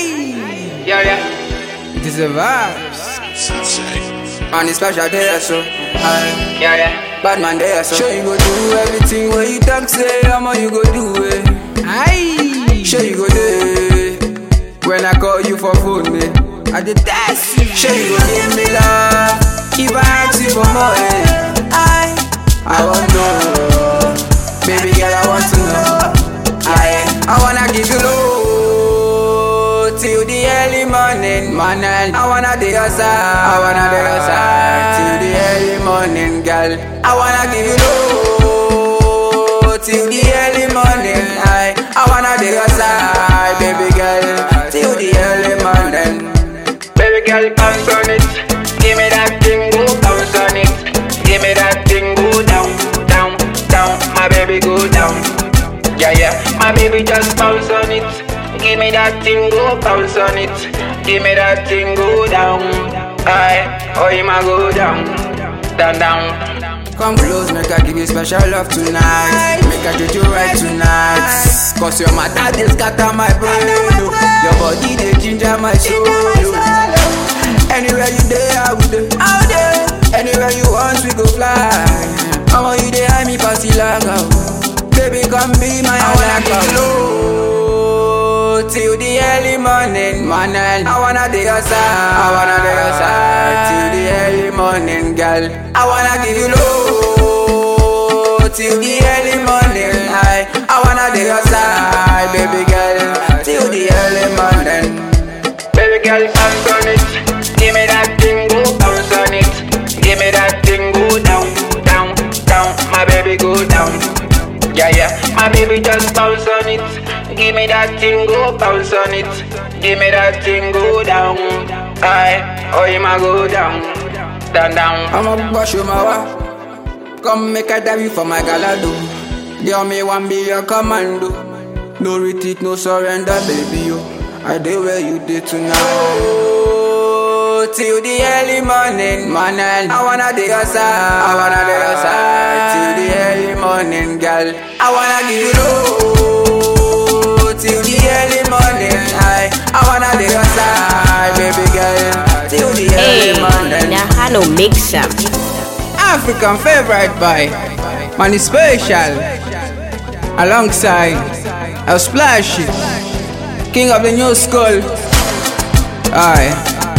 Aye. Yeah, yeah. It is a vibes. On this special day, so. Aye. Yeah, yeah. Bad man there, so. Sure you go do everything where you talk, say, how you go do it. Aye. Sure you go do when I call you for phone, me. I did that. Sure you go give me love. Keep asking for more, I want to know. Baby girl, I want to know. I wanna give you low till the early morning, man. I wanna do your side, till the early morning, girl. I wanna give you low till the early morning. I wanna do your side, baby girl, till the early morning. Baby girl, bounce on it. Give me that thing, go bounce on it. Give me that thing, go down, down, down. My baby, go down. Yeah, yeah. My baby, just bounce on it. Give me that thing, go bounce on it. Give me that thing, go down. Aye, oh, you ma go down, down, down. Come close, make I give you special love tonight. Make I treat you right tonight. Cause your matter, they scatter my brain. Your body, they ginger my soul. Anywhere you there, I will do. Anywhere you want, we go fly. I want you there, me pass the laga. Baby, come be my alaga. Till the early morning, man. I wanna do your side, till the early morning, girl. I wanna give you low till the early morning. I wanna do your side, baby girl, till the early morning. Baby girl, bounce on it. Give me that thing, go bounce on it. Give me that thing, go down, down, down. My baby, go down. Yeah, yeah. My baby, just bounce on it. Give me that thing, go bounce on it. Give me that thing, go down. Aye, oh, you ma go down, down, down. I'm a bush my wa. Come make a dive for my galado. Girl, me want be your commando. No retreat, no surrender, baby, yo. I do where you did tonight. Till the early morning, man. I wanna do your side, till the early morning, girl. I wanna give you low till the early morning. I wanna do your side, baby girl, till the early morning. Now I no mix up. African favorite boy, Money Special, alongside El Splashy, king of the new school. Aye,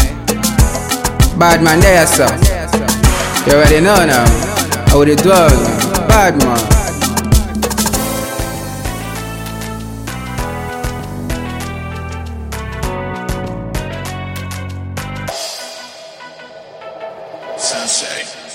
bad man there, sir. You already know now. How they do it, bad man. Sensei.